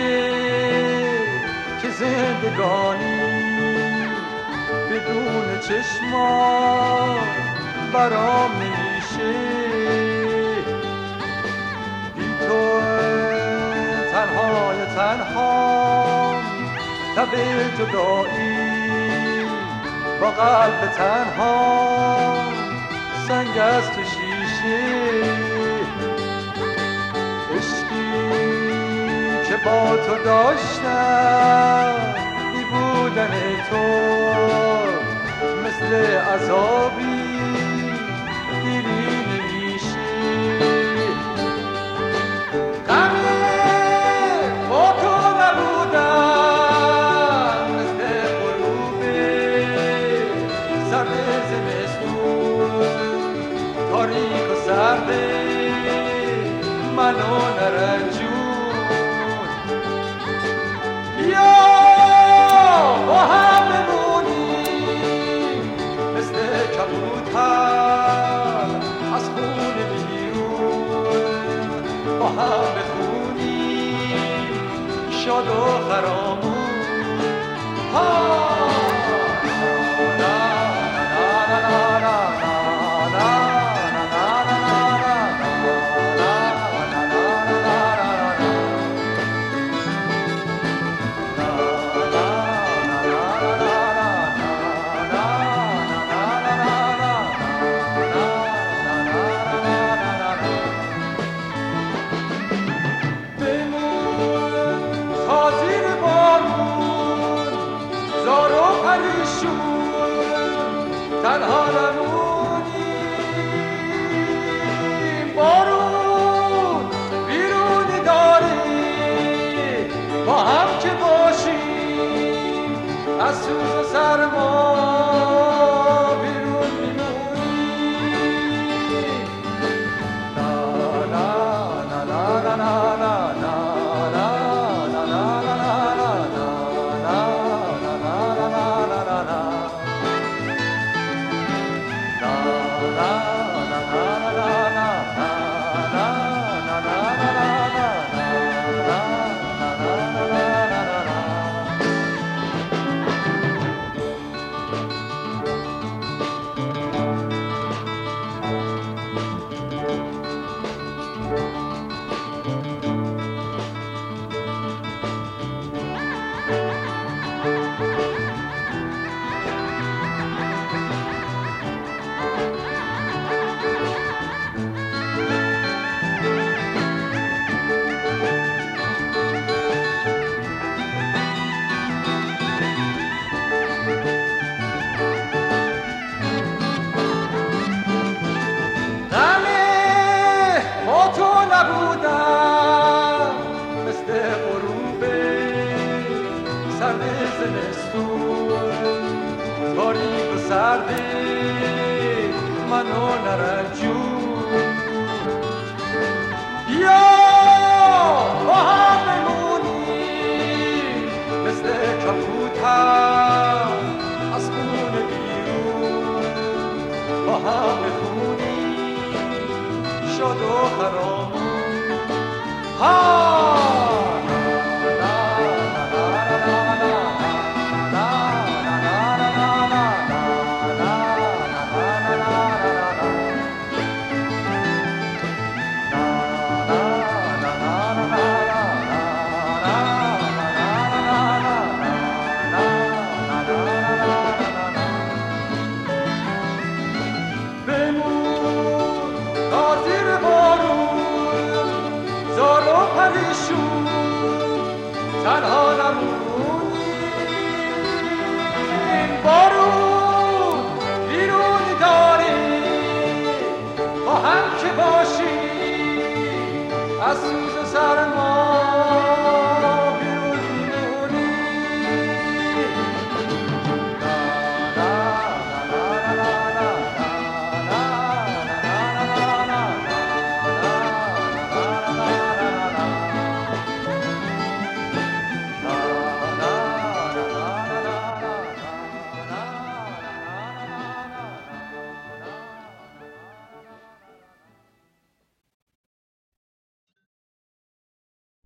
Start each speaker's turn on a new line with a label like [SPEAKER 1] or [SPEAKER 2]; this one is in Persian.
[SPEAKER 1] میشه که زندگانی بدون چشمان برام نمیشه. بی تو تنهای تنهام، تب جدایی با قلب تنها سنگ از تو شیشه. عشقی که با تو داشتم بی بودن تو مثل عذابی دیری نمیشه. غمه با تو نبودم مثل غروب سرد زمستون، تاریک و سرده منو نرنجون. بیا با هم بمونیم مثل کبوتر از خون بیرون، با هم بخونیم شاد و خرامون. تنها نمونیم، بارون بیرونی داری، با هم که باشیم از سوز و سرما بیرون میمونیم. لا لا لا لا لا لا لا نبودم مثل غروب سرد زمستون، تاریک و سرد منو نرنجون. بیا با هم بمونیم مثل کبوتر از خون بیرون، با هم بخونیم شاد و خرامون.